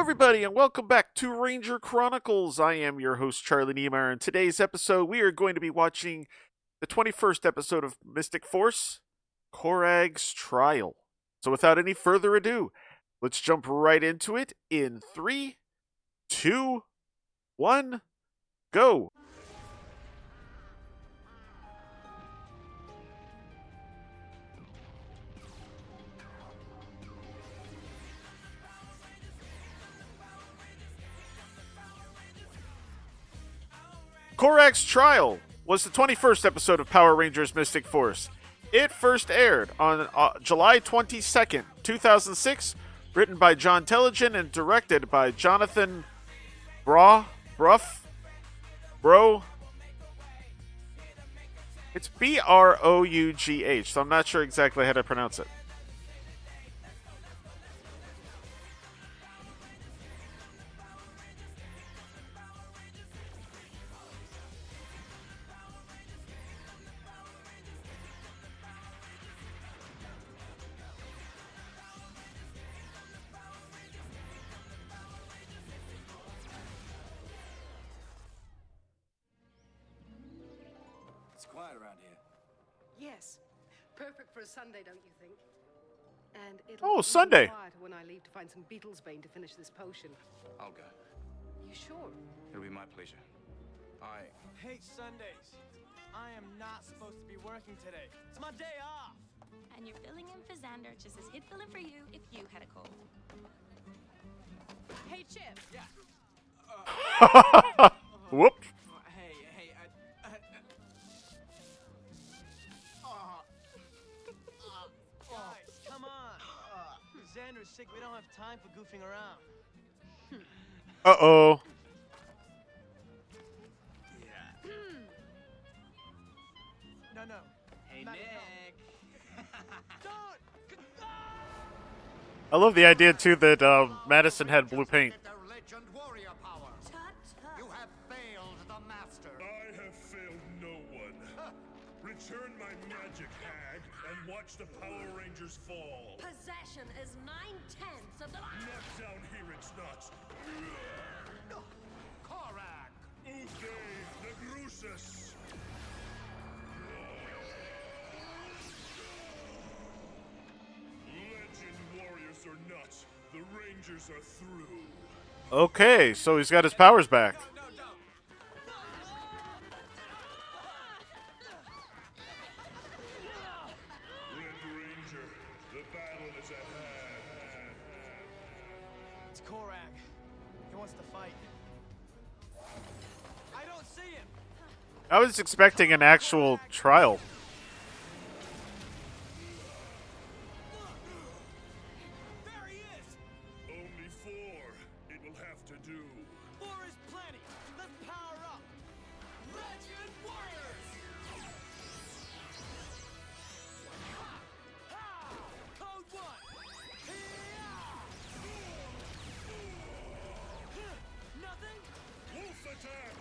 everybody, and welcome back to Ranger Chronicles. I am your host, Charlie Niemeyer. In today's episode, we are going to be watching the 21st episode of Mystic Force, Korag's Trial. So without any further ado, let's jump right into it in 3, 2, 1, go! Korag's Trial was the 21st episode of Power Rangers Mystic Force. It first aired on July 22nd, 2006, written by John Tellegen and directed by Jonathan Bro. It's Broughh, so I'm not sure exactly how to pronounce it. It's quiet around here. Yes. Perfect for a Sunday, don't you think? And it'll Oh, be Sunday. quiet when I leave to find some Beetlesbane to finish this potion. I'll go. You sure? It'll be my pleasure. I... Hate Sundays. I am not supposed to be working today. It's my day off. And you're filling in for Xander just as he'd fill in for you if you had a cold. Hey, Chip. Yeah. Whoop. Hey, guys, come on. Xander's sick. We don't have time for goofing around. Uh-oh. Yeah. No. Hey, Not Nick! Don't! I love the idea, too, that Madison had blue paint. Their legend warrior power. You have failed the master. I have failed no one. Return my magic, hag, and watch the Power Rangers fall. Possession is 9/10 of the... Not down here, it's not. Korag. Ude Negrusis. Legend warriors or not, the Rangers are through. Okay, so he's got his powers back. No, don't! Red Ranger, the battle is at hand. It's Korag. He wants to fight. I don't see him. I was expecting an actual trial. There he is. Only 4. It will have to do. 4 is plenty. Let's power up. Legend Warriors. Ha! Code 1. Nothing? Wolf attack!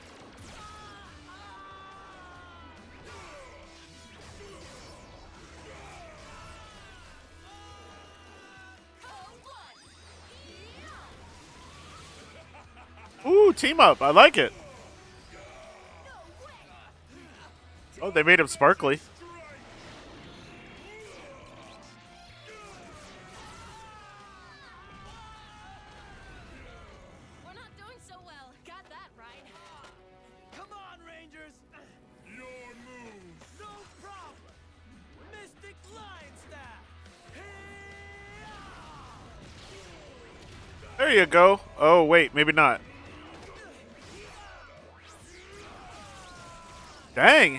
Ooh, team up. I like it. Oh, they made him sparkly. We're not doing so well. Got that right. Come on, Rangers. Your move! No problem. Mystic Lion Staff. There you go. Oh, wait, maybe not. Dang.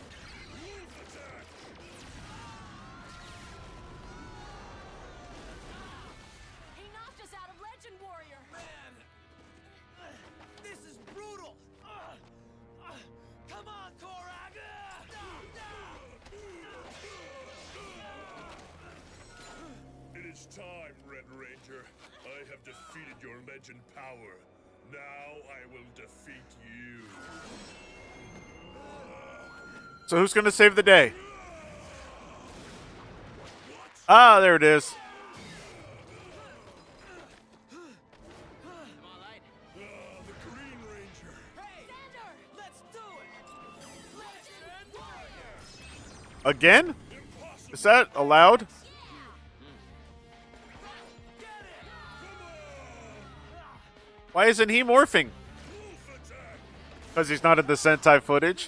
He knocked us out of Legend Warrior. Man, this is brutal. Come on, Korag. It is time, Red Ranger. I have defeated your legend power. Now I will defeat you. So who's going to save the day? Ah, there it is. Again? Is that allowed? Why isn't he morphing? Because he's not in the Sentai footage.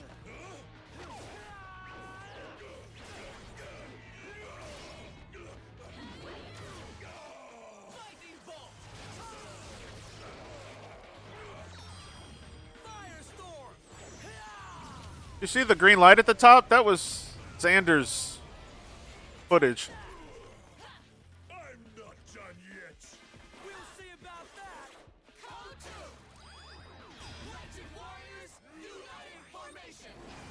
You see the green light at the top? That was Xander's footage. I'm not done yet. We'll see about that. Legend Warriors, uniting formation.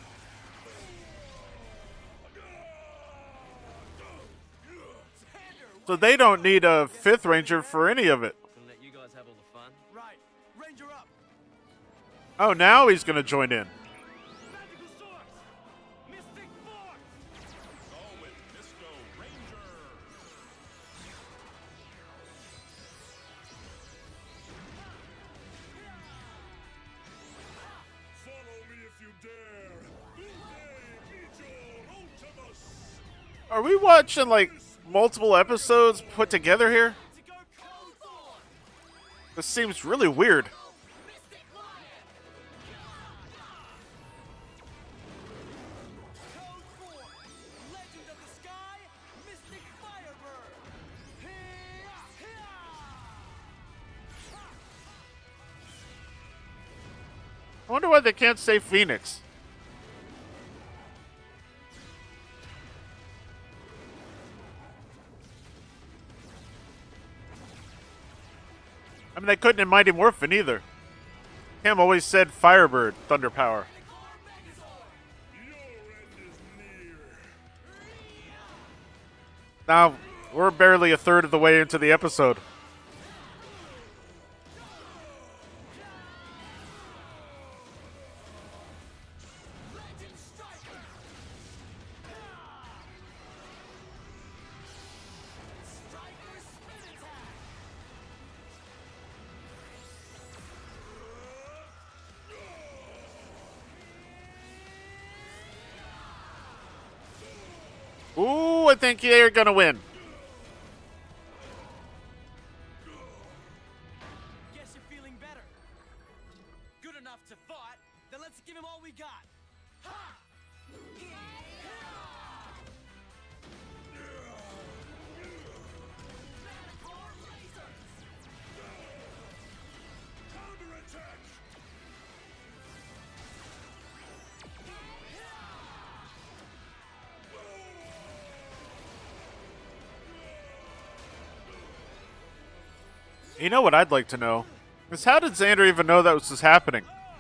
So they don't need a 5th Ranger for any of it. Gonna let you guys have all the fun. Right. Ranger up. Oh, now he's going to join in. Magical source. Mystic force. Go with Misto Ranger. Follow me if you dare. Uwe Major Ultimus. Are we watching like multiple episodes put together here? To go cold form. This seems really weird. Mystic Lion. Code 4. Legend of the Sky. Mystic Firebird. I wonder why they can't say Phoenix. I mean, they couldn't in Mighty Morphin either. Cam always said Firebird, Thunder Power. Your end is near. Now, we're barely a third of the way into the episode. Legend Striker. Striker spin attack. Ooh, I think they're gonna win. Guess you're feeling better. Good enough to fight. Then let's give him all we got. Ha! Counterattack. You know what I'd like to know? Is how did Xander even know that was happening?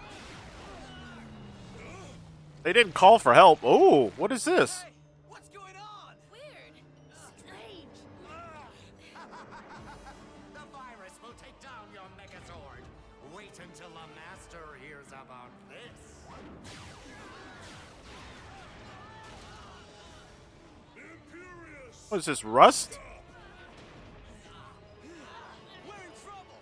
They didn't call for help. Oh, what is this? Hey, what's going on? Weird. Strange. The virus will take down your Megazord. Wait until the Master hears about this. Imperious. What is this, Rust? We're in trouble.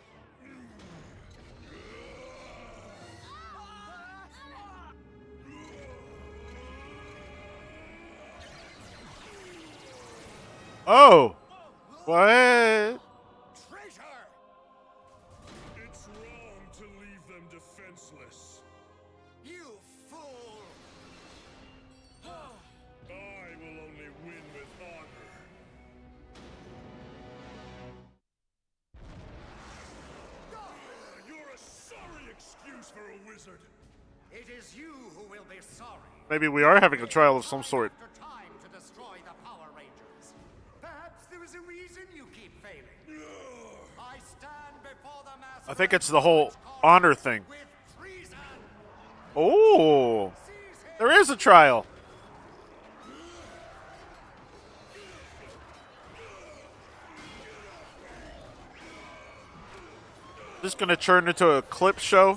Oh! What? Traitor! It's wrong to leave them defenseless. You fool! I will only win with honor. You're a sorry excuse for a wizard. It is you who will be sorry. Maybe we are having a trial of some sort. After time to destroy the Power Rangers. Perhaps there is a reason you keep failing. I stand before the Master. I think it's the whole honor thing. With treason. Oh! Seize him. There is a trial. This gonna turn into a clip show?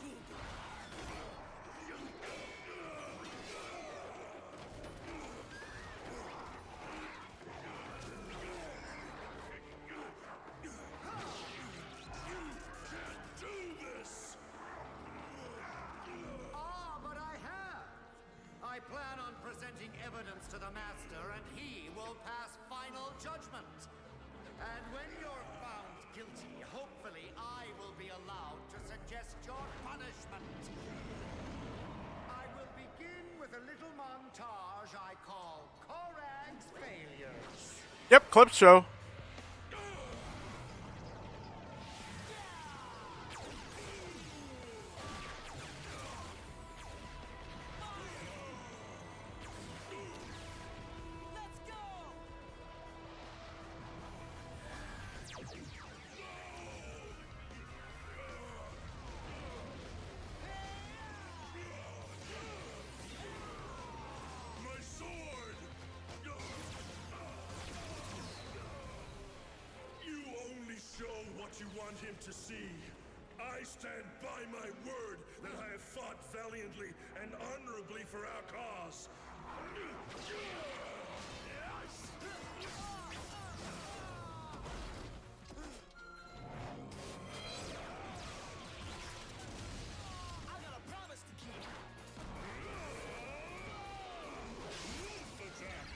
Do this. Ah, but I have. I plan on presenting evidence evidence to the Master, and he will pass final judgment. And when you're found guilty, hopefully I will be allowed to suggest your punishment. I will begin with a little montage I call Korag's Failures. Yep, clip show. Let's go! My sword! You only show what you want him to see. I stand by my word that I have fought valiantly and honorably for our cause. I got a promise to keep. Attack!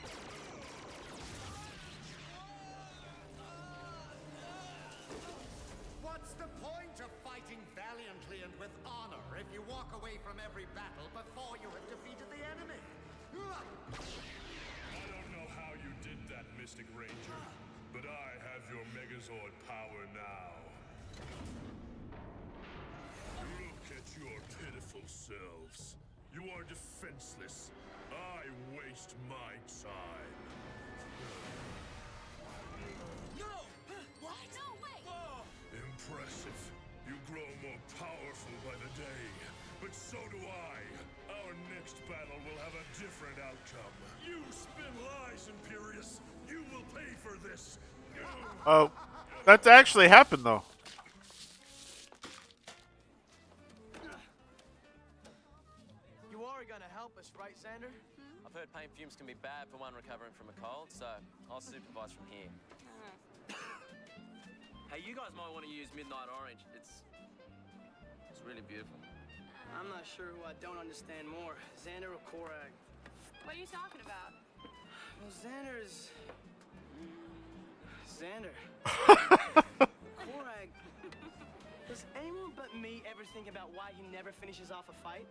What's the point of fighting valiantly and with honor if you walk away from every battle before you have defeated the enemy? I don't know how you did that, Mystic Ranger, but I have your Megazord power now. Look at your pitiful selves. You are defenseless. I waste my time. No! What? No, wait! Impressive. You grow more powerful by the day. But so do I. Our next battle will have a different outcome. You spin lies, Imperius. You will pay for this. Oh, that's actually happened though. You are gonna help us, right, Xander? I've heard paint fumes can be bad for one recovering from a cold, so I'll supervise from here. Hey, you guys might want to use Midnight Orange. It's really beautiful. I'm not sure who I don't understand more, Xander or Korag. What are you talking about? Well, Xander's... Xander. Korag. Does anyone but me ever think about why he never finishes off a fight?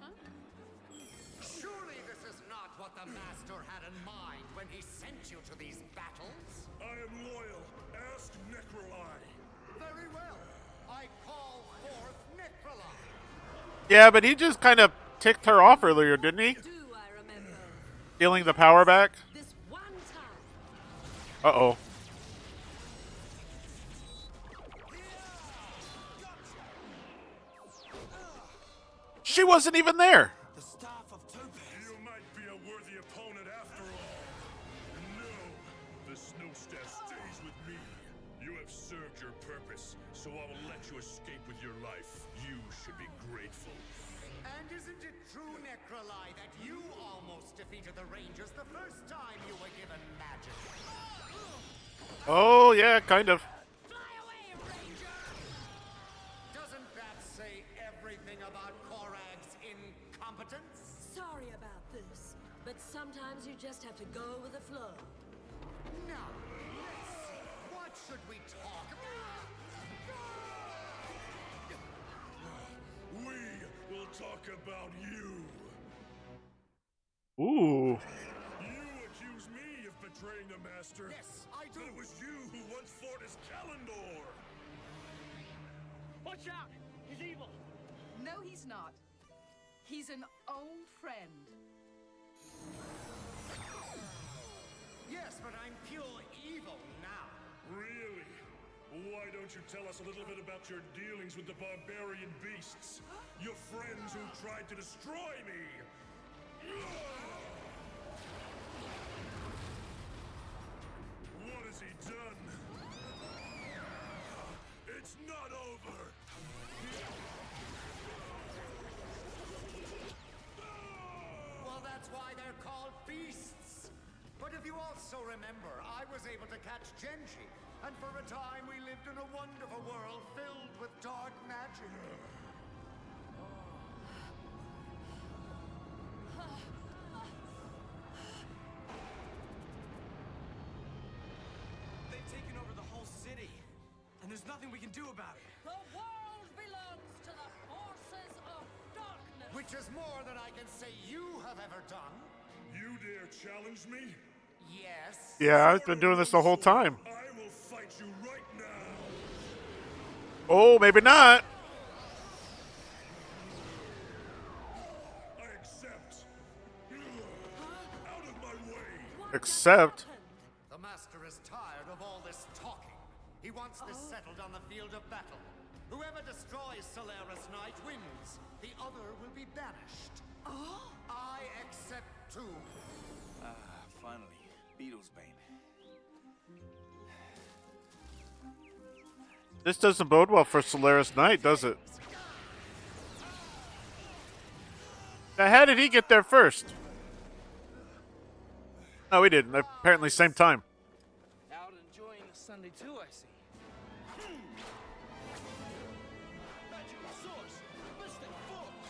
Surely this is not what the Master had in mind when he sent you to these battles? I am loyal. Ask Necroli. Very well. I call forth Necroli. Yeah, but he just kind of ticked her off earlier, didn't he? Do I remember Stealing the power back. this one time? Uh-oh. She wasn't even there. The staff of Topaz. You might be a worthy opponent after all. No, the snow staff stays with me. You have served your purpose, so I will let you escape with your life. You should be grateful. And isn't it true, Necroli, that you almost defeated the Rangers the first time you were given magic? Oh, yeah, kind of. Fly away, Ranger! Doesn't that say everything about Korag's incompetence? Sorry about this, but sometimes you just have to go with the flow. Now, let's see. What should we talk about? We will talk about you. Ooh. You accuse me of betraying the Master. Yes, I do. But it was you who once fought as Kalendor. Watch out! He's evil! No, he's not. He's an old friend. Yes, but I'm pure evil now. Really? Why don't you tell us a little bit about your dealings with the barbarian beasts? Your friends who tried to destroy me! What has he done? It's not over! Well, that's why they're called beasts. But if you also remember, I was able to catch Genji, and for a time we lived in a wonderful world filled with dark magic. nothing we can do about it. The world belongs to the forces of darkness. Which is more than I can say you have ever done. You dare challenge me? Yes. Yeah, I've been doing this the whole time. I will fight you right now. Oh, maybe not. I accept. Out of my way. Except. The master is tired of all this talking. He wants this settled on the field of battle. Whoever destroys Solaris Knight wins. The other will be banished. I accept too. Finally, Beetlesbane. This doesn't bode well for Solaris Knight, does it? Now, how did he get there first? No, he didn't. Apparently, same time. Out enjoying the Sunday too, I see. Magic source, Mystic Force.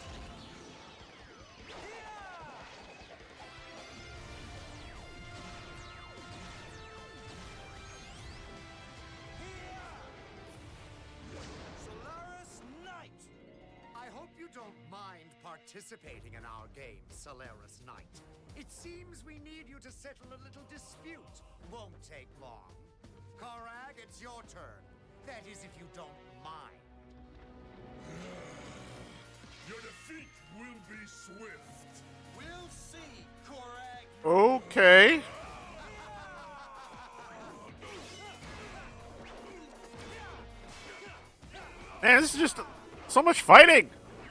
Solaris Knight. I hope you don't mind participating in our game, Solaris Knight. It seems we need you to settle a little dispute. Won't take long. Korag, it's your turn. That is, if you don't mind. Your defeat will be swift. We'll see, Korag. Okay. Man, this is just so much fighting.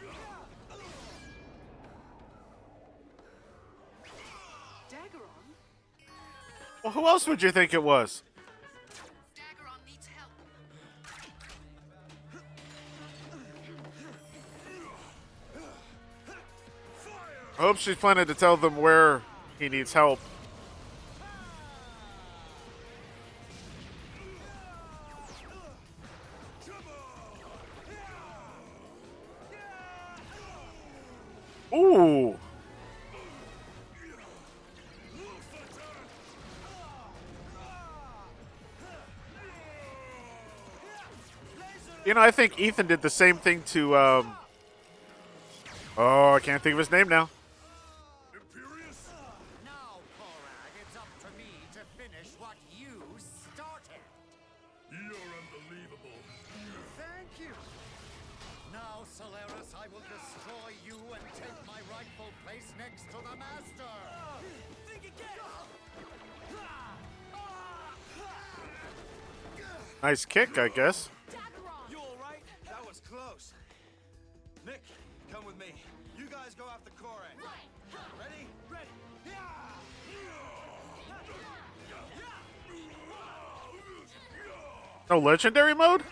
Daggeron? Well, who else would you think it was? Daggeron needs help. I hope she's planning to tell them where he needs help. Ooh. You know, I think Ethan did the same thing to, oh, I can't think of his name now. Imperious? Now, Korag, it's up to me to finish what you started. You're unbelievable. Thank you. Now, Solaris, I will destroy you and take my rightful place next to the Master. Think again. Nice kick, I guess. You all right? That was close. Nick, come with me. You guys go after Korag. Ready? Ready. No legendary mode?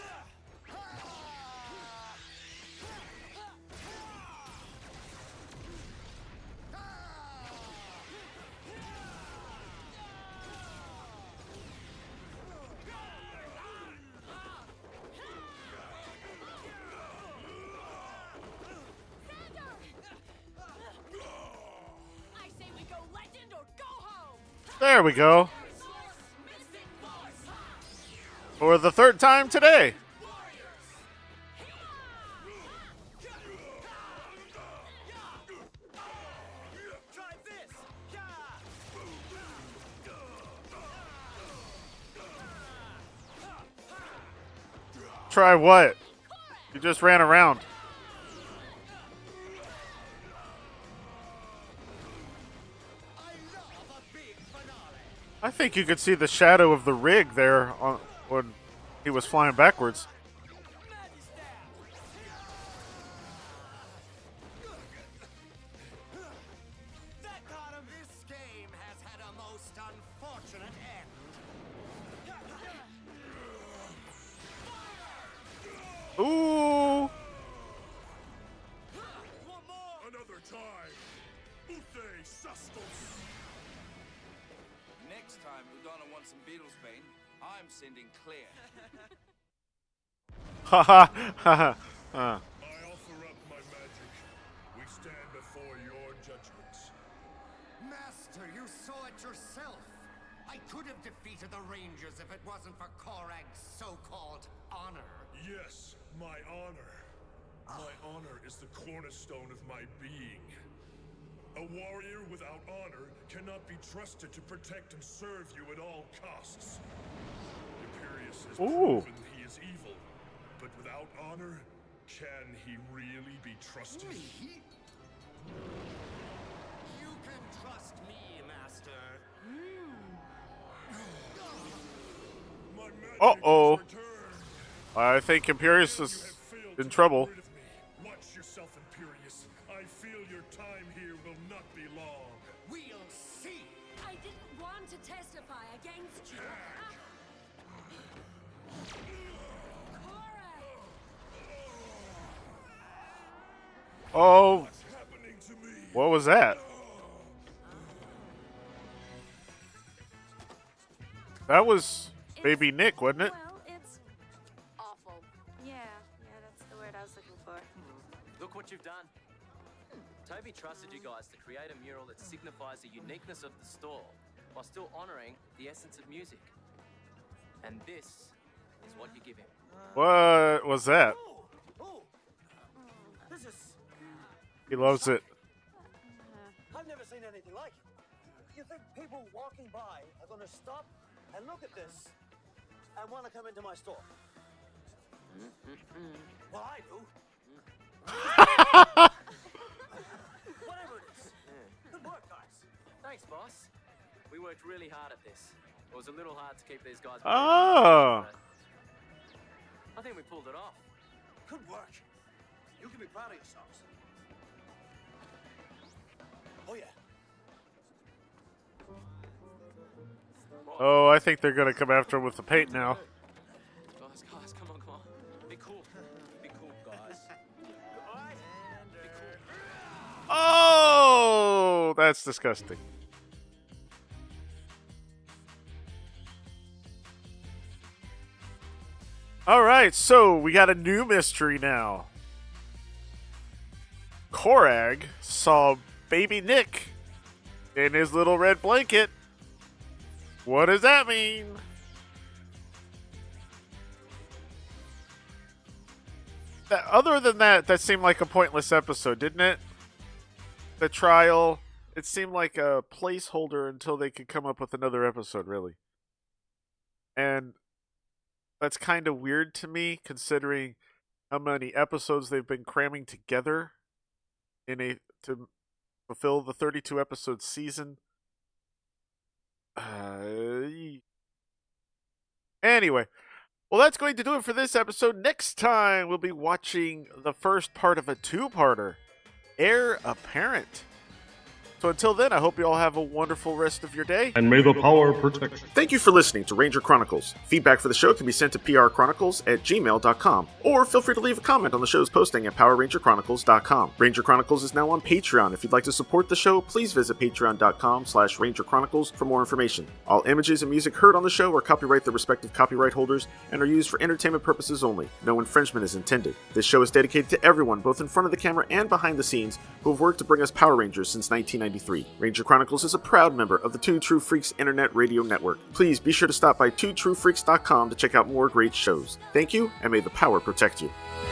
I say we go legend or go home. There we go. For the third time today. Try this. Try what? You just ran around. I think you could see the shadow of the rig there on, when he was flying backwards. That got him. This game has had a most unfortunate end. Ooh. One more. Another time. Uthe Sustos. Next time Udana wants some Beetlesbane, I'm sending Claire. Haha. Haha. I offer up my magic. We stand before your judgment. Master, you saw it yourself. I could have defeated the Rangers if it wasn't for Korag's so-called honor. Yes, my honor. My honor is the cornerstone of my being. A warrior without honor cannot be trusted to protect and serve you at all costs. Imperius has proven he is evil, but without honor, can he really be trusted? You can trust me, Master. My magic Uh-oh. has returned. I think Imperius You is have failed in to trouble. get rid of me. Watch yourself, Imperius. I feel your time here will not be long. We'll see. I didn't want to testify against you. Cora! Oh, What's happening to me? what was that? That was Baby Nick, wasn't it? Well, it's awful. Yeah, that's the word I was looking for. Look what you've done. Toby trusted you guys to create a mural that signifies the uniqueness of the store while still honoring the essence of music. And this is what you give him. What was that? Oh, this is... He loves it. I've never seen anything like it. You think people walking by are going to stop and look at this and want to come into my store? Well, I do. Whatever it is. Good work, guys. Thanks, boss. We worked really hard at this. It was a little hard to keep these guys. Oh. but I think we pulled it off. Good work. You can be proud of yourselves. Oh, yeah. Oh, I think they're gonna come after him with the paint now. Guys, come on. Be cool. Be cool, guys. Be cool. Oh, that's disgusting. All right, so we got a new mystery now. Korag saw Baby Nick in his little red blanket. What does that mean? Other than that, that seemed like a pointless episode, didn't it? The trial, it seemed like a placeholder until they could come up with another episode, really. And that's kind of weird to me, considering how many episodes they've been cramming together to fulfill the 32 episode season. Anyway, well, that's going to do it for this episode. Next time, we'll be watching the first part of a two-parter, Heir Apparent. So until then, I hope you all have a wonderful rest of your day. And may the power protect you. Thank you for listening to Ranger Chronicles. Feedback for the show can be sent to prchronicles@gmail.com, or feel free to leave a comment on the show's posting at powerrangerchronicles.com. Ranger Chronicles is now on Patreon. If you'd like to support the show, please visit patreon.com/Ranger Chronicles for more information. All images and music heard on the show are copyright their respective copyright holders and are used for entertainment purposes only. No infringement is intended. This show is dedicated to everyone, both in front of the camera and behind the scenes, who have worked to bring us Power Rangers since 1993. Ranger Chronicles is a proud member of the Two True Freaks Internet Radio Network. Please be sure to stop by twotruefreaks.com to check out more great shows. Thank you, and may the power protect you.